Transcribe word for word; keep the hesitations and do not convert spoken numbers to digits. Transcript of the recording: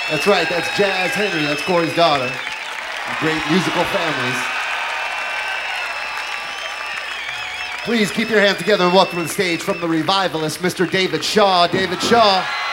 That's right, that's Jazz Henry, that's Corey's daughter. Great musical families. Please keep your hands together and welcome to the stage from the Revivalist, Mister David Shaw. David Shaw.